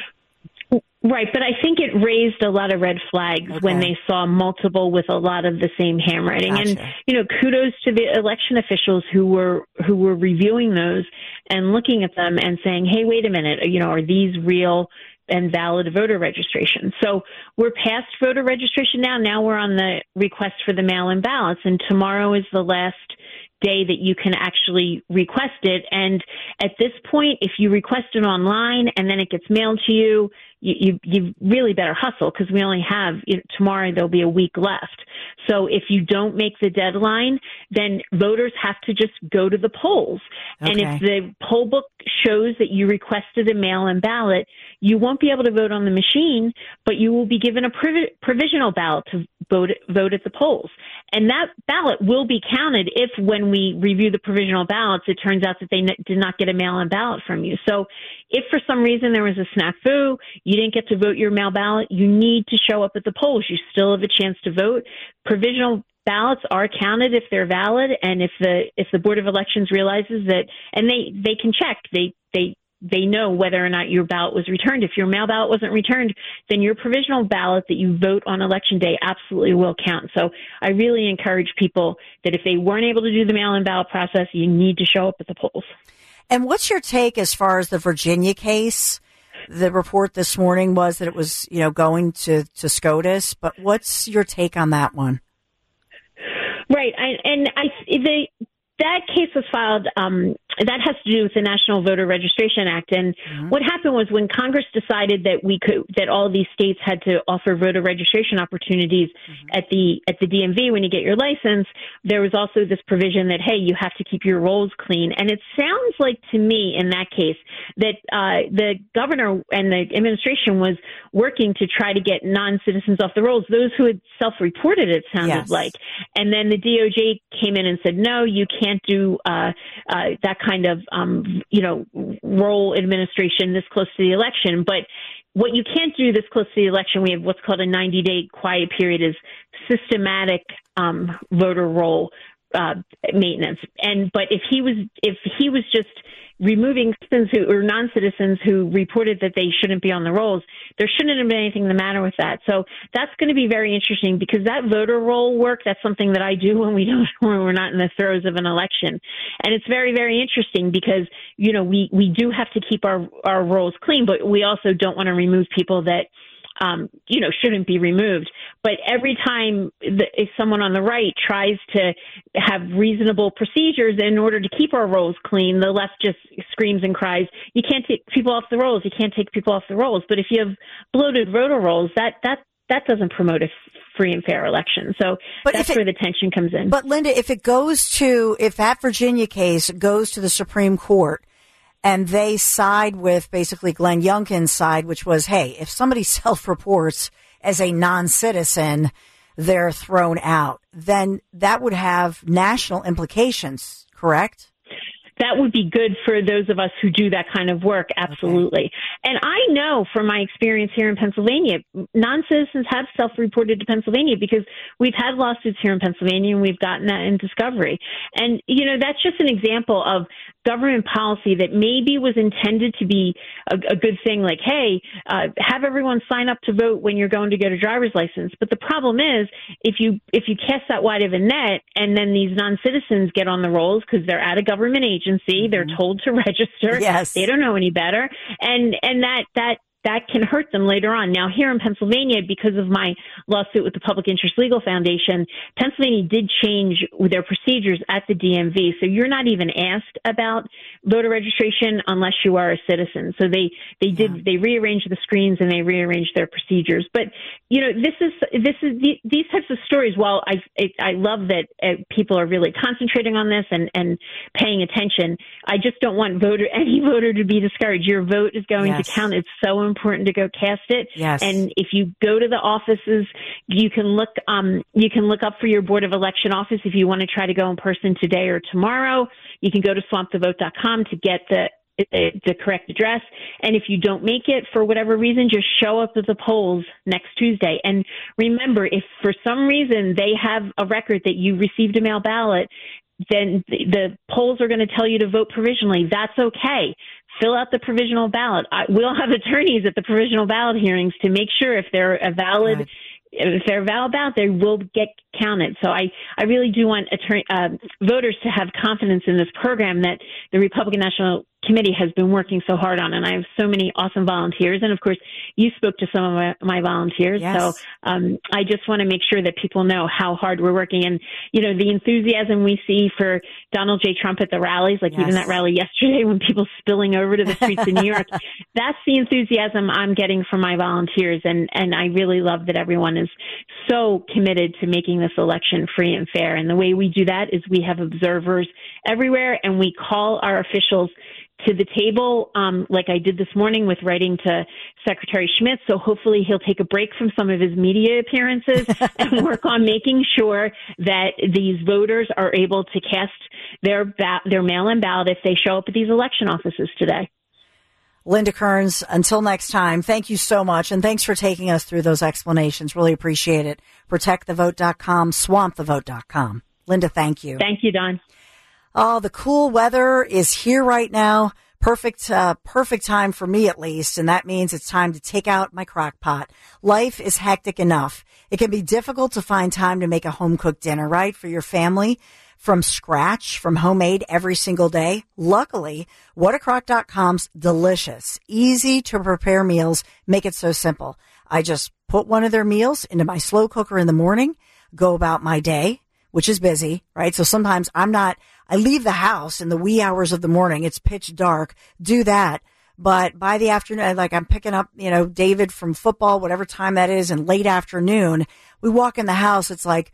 Right, but I think it raised a lot of red flags when they saw multiple with a lot of the same handwriting. Gotcha. And, kudos to the election officials who were reviewing those and looking at them and saying, hey, wait a minute, are these real and valid voter registration? So we're past voter registration now. Now we're on the request for the mail-in ballots, and tomorrow is the last day that you can actually request it. And at this point, if you request it online and then it gets mailed to you, you really better hustle, because we only have tomorrow. There'll be a week left. So if you don't make the deadline, then voters have to just go to the polls. Okay. And if the poll book shows that you requested a mail-in ballot, you won't be able to vote on the machine, but you will be given a provisional ballot to vote at the polls. And that ballot will be counted if, when we review the provisional ballots, it turns out that they did not get a mail-in ballot from you. So if for some reason there was a snafu, you didn't get to vote your mail ballot, you need to show up at the polls. You still have a chance to vote. Provisional ballots are counted if they're valid, and if the Board of Elections realizes that, and they can check, they know whether or not your ballot was returned. If your mail ballot wasn't returned, then your provisional ballot that you vote on Election Day absolutely will count. So I really encourage people that if they weren't able to do the mail-in ballot process, you need to show up at the polls. And what's your take as far as the Virginia case? The report this morning was that it was, going to SCOTUS, but what's your take on that one? Right. That case was filed, that has to do with the National Voter Registration Act. And what happened was, when Congress decided that all these states had to offer voter registration opportunities at the DMV when you get your license, there was also this provision that, hey, you have to keep your rolls clean. And it sounds like to me in that case that the governor and the administration was working to try to get non-citizens off the rolls, those who had self-reported, it sounded like. And then the DOJ came in and said, no, you can't do that kind of, roll administration this close to the election. But what you can't do this close to the election, we have what's called a 90-day quiet period, is systematic voter roll maintenance. But if he was just removing citizens or non-citizens who reported that they shouldn't be on the rolls, there shouldn't have been anything the matter with that. So that's going to be very interesting, because that voter roll work, that's something that I do when we're not in the throes of an election. And it's very, very interesting because, we do have to keep our rolls clean, but we also don't want to remove people that shouldn't be removed. But every time if someone on the right tries to have reasonable procedures in order to keep our rolls clean, the left just screams and cries, you can't take people off the rolls. You can't take people off the rolls. But if you have bloated voter rolls, that doesn't promote a free and fair election. So that's where the tension comes in. But Linda, if that Virginia case goes to the Supreme Court, and they side with basically Glenn Youngkin's side, which was, hey, if somebody self-reports as a non-citizen, they're thrown out, then that would have national implications, correct? That would be good for those of us who do that kind of work, absolutely. Okay. And I know from my experience here in Pennsylvania, non-citizens have self-reported to Pennsylvania because we've had lawsuits here in Pennsylvania and we've gotten that in discovery. And, that's just an example of government policy that maybe was intended to be a good thing, like, hey, have everyone sign up to vote when you're going to get a driver's license. But the problem is, if you cast that wide of a net and then these non-citizens get on the rolls because they're at a government agency, they're told to register. Yes. They don't know any better. And that can hurt them later on. Now, here in Pennsylvania, because of my lawsuit with the Public Interest Legal Foundation, Pennsylvania did change their procedures at the DMV. So you're not even asked about voter registration unless you are a citizen. So they rearranged the screens and they rearranged their procedures. But, these types of stories, while I love that people are really concentrating on this and paying attention, I just don't want any voter to be discouraged. Your vote is going to count. It's so important to go cast it. Yes. And if you go to the offices, you can look up for your Board of Election office if you want to try to go in person today or tomorrow. You can go to swampthevote.com to get the correct address. And if you don't make it for whatever reason, just show up at the polls next Tuesday. And remember, if for some reason they have a record that you received a mail ballot, then the polls are going to tell you to vote provisionally. That's okay. Fill out the provisional ballot. We'll have attorneys at the provisional ballot hearings to make sure if they're a valid ballot, they will get counted. So I really do want voters to have confidence in this program that the Republican National Committee has been working so hard on. And I have so many awesome volunteers. And of course, you spoke to some of my volunteers. Yes. So I just want to make sure that people know how hard we're working. And, the enthusiasm we see for Donald J. Trump at the rallies, like even that rally yesterday when people spilling over to the streets of New York, that's the enthusiasm I'm getting from my volunteers. And I really love that everyone is so committed to making this election free and fair. And the way we do that is we have observers everywhere, and we call our officials to the table, like I did this morning with writing to Secretary Schmidt. So hopefully he'll take a break from some of his media appearances and work on making sure that these voters are able to cast their mail-in ballot if they show up at these election offices today. Linda Kearns, until next time, thank you so much. And thanks for taking us through those explanations. Really appreciate it. ProtectTheVote.com, SwampTheVote.com. Linda, thank you. Thank you, Don. Oh, the cool weather is here right now. Perfect time for me at least. And that means it's time to take out my crock pot. Life is hectic enough. It can be difficult to find time to make a home cooked dinner, right? For your family from scratch, from homemade every single day. Luckily, whatacrock.com's delicious, easy to prepare meals make it so simple. I just put one of their meals into my slow cooker in the morning, go about my day, which is busy, right? So sometimes I leave the house in the wee hours of the morning. It's pitch dark. Do that. But by the afternoon, like I'm picking up, David from football, whatever time that is, and late afternoon, we walk in the house. It's like,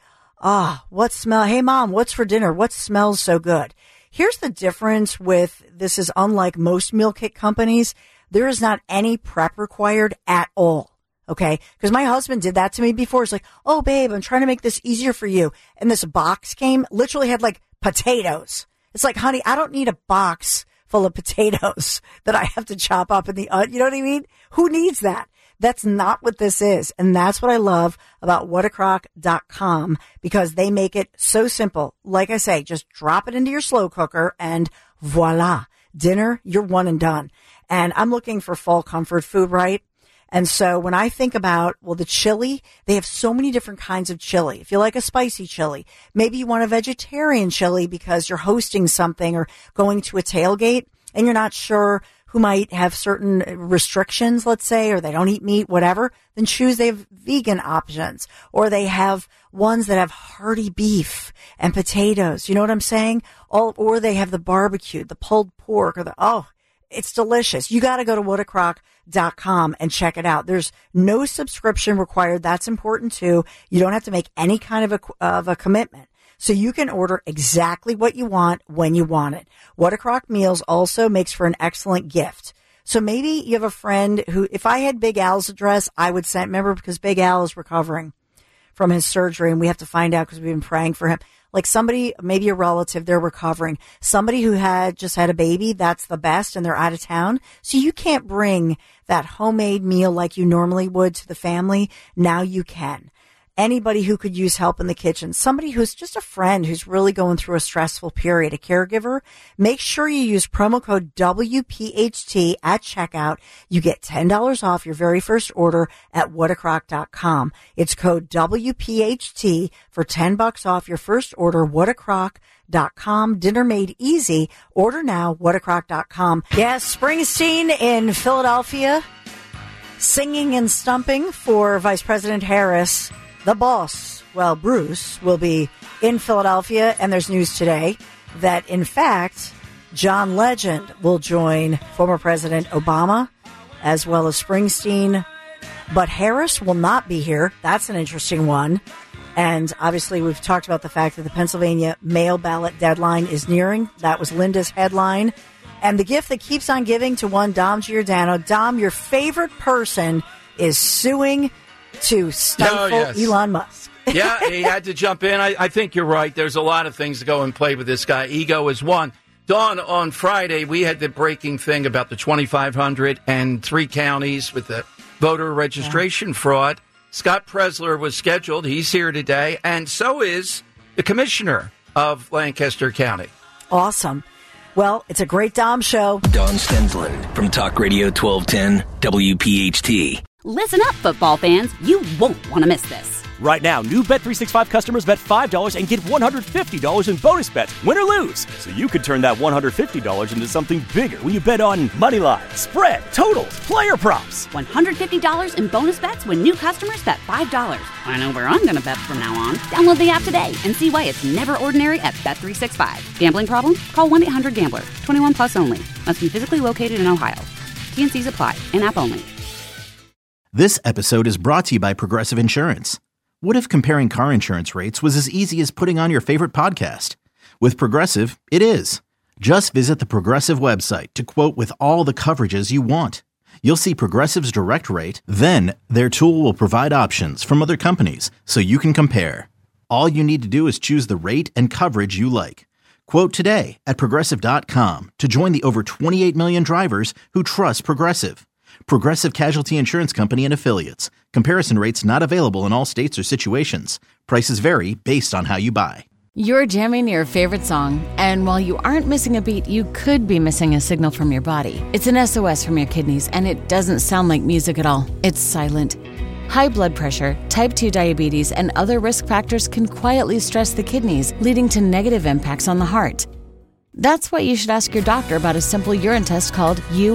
what smell? Hey, Mom, what's for dinner? What smells so good? Here's the difference with this is unlike most meal kit companies. There is not any prep required at all. Okay. Because my husband did that to me before. It's like, oh, babe, I'm trying to make this easier for you. And this box literally had like potatoes. It's like, honey, I don't need a box full of potatoes that I have to chop up in the, you know what I mean? Who needs that? That's not what this is. And that's what I love about whatacrock.com, because they make it so simple. Like I say, just drop it into your slow cooker and voila, dinner, you're one and done. And I'm looking for fall comfort food, right? And so when I think about, well, the chili, they have so many different kinds of chili. If you like a spicy chili, maybe you want a vegetarian chili because you're hosting something or going to a tailgate and you're not sure who might have certain restrictions, let's say, or they don't eat meat, whatever, then choose. They have vegan options, or they have ones that have hearty beef and potatoes. You know what I'm saying? Or they have the barbecue, the pulled pork, or it's delicious. You got to go to whatacrock.com and check it out. There's no subscription required. That's important too. You don't have to make any kind of a commitment. So you can order exactly what you want when you want it. What a Crock Meals also makes for an excellent gift. So maybe you have a friend who, if I had Big Al's address, I would send, remember, because Big Al is recovering from his surgery and we have to find out because we've been praying for him. Like somebody, maybe a relative, they're recovering. Somebody who just had a baby, that's the best, and they're out of town. So you can't bring that homemade meal like you normally would to the family. Now you can. Anybody who could use help in the kitchen, somebody who's just a friend who's really going through a stressful period, a caregiver, make sure you use promo code WPHT at checkout. You get $10 off your very first order at whatacrock.com. It's code WPHT for $10 off your first order, whatacrock.com. Dinner made easy. Order now, whatacrock.com. Yes, Springsteen in Philadelphia, singing and stumping for Vice President Harris. The boss, well, Bruce, will be in Philadelphia, and there's news today that, in fact, John Legend will join former President Obama as well as Springsteen, but Harris will not be here. That's an interesting one. And obviously, we've talked about the fact that the Pennsylvania mail ballot deadline is nearing. That was Linda's headline. And the gift that keeps on giving to one Dom Giordano. Dom, your favorite person is suing to stifle Elon Musk. Yeah, he had to jump in. I think you're right. There's a lot of things to go and play with this guy. Ego is one. Dawn, on Friday, we had the breaking thing about the 2,500 and 3 counties with the voter registration fraud. Scott Presler was scheduled. He's here today. And so is the commissioner of Lancaster County. Awesome. Well, it's a great Dom show. Don Stensland from Talk Radio 1210 WPHT. Listen up, football fans. You won't want to miss this. Right now, new Bet365 customers bet $5 and get $150 in bonus bets, win or lose. So you could turn that $150 into something bigger when you bet on money line, spread, totals, player props. $150 in bonus bets when new customers bet $5. I know where I'm going to bet from now on. Download the app today and see why it's never ordinary at Bet365. Gambling problem? Call 1-800-GAMBLER. 21 plus only. Must be physically located in Ohio. T&Cs apply. In-app only. This episode is brought to you by Progressive Insurance. What if comparing car insurance rates was as easy as putting on your favorite podcast? With Progressive, it is. Just visit the Progressive website to quote with all the coverages you want. You'll see Progressive's direct rate, then their tool will provide options from other companies so you can compare. All you need to do is choose the rate and coverage you like. Quote today at Progressive.com to join the over 28 million drivers who trust Progressive. Progressive Casualty Insurance Company and Affiliates. Comparison rates not available in all states or situations. Prices vary based on how you buy. You're jamming your favorite song, and while you aren't missing a beat, you could be missing a signal from your body. It's an SOS from your kidneys, and it doesn't sound like music at all. It's silent. High blood pressure, type 2 diabetes, and other risk factors can quietly stress the kidneys, leading to negative impacts on the heart. That's why you should ask your doctor about a simple urine test called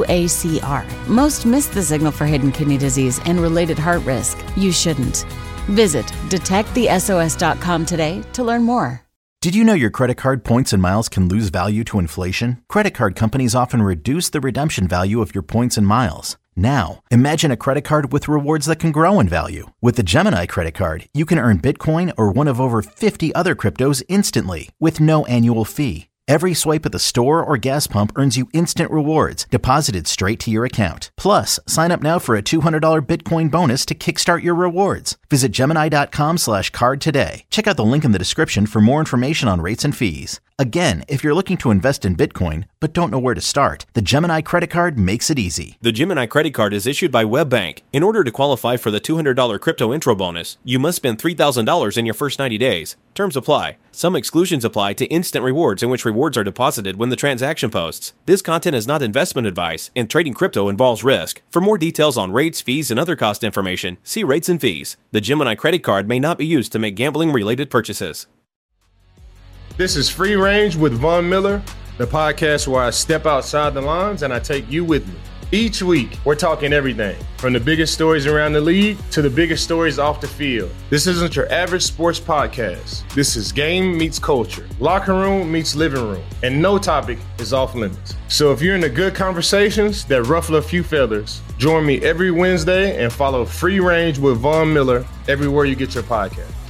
UACR. Most miss the signal for hidden kidney disease and related heart risk. You shouldn't. Visit detectthesos.com today to learn more. Did you know your credit card points and miles can lose value to inflation? Credit card companies often reduce the redemption value of your points and miles. Now, imagine a credit card with rewards that can grow in value. With the Gemini credit card, you can earn Bitcoin or one of over 50 other cryptos instantly with no annual fee. Every swipe at the store or gas pump earns you instant rewards deposited straight to your account. Plus, sign up now for a $200 Bitcoin bonus to kickstart your rewards. Visit Gemini.com/card today. Check out the link in the description for more information on rates and fees. Again, if you're looking to invest in Bitcoin but don't know where to start, the Gemini credit card makes it easy. The Gemini credit card is issued by WebBank. In order to qualify for the $200 crypto intro bonus, you must spend $3,000 in your first 90 days. Terms apply. Some exclusions apply to instant rewards, in which rewards are deposited when the transaction posts. This content is not investment advice, and trading crypto involves risk. For more details on rates, fees, and other cost information, see rates and fees. The Gemini credit card may not be used to make gambling-related purchases. This is Free Range with Von Miller, the podcast where I step outside the lines and I take you with me. Each week, we're talking everything, from the biggest stories around the league to the biggest stories off the field. This isn't your average sports podcast. This is game meets culture, locker room meets living room, and no topic is off limits. So if you're into good conversations that ruffle a few feathers, join me every Wednesday and follow Free Range with Von Miller everywhere you get your podcast.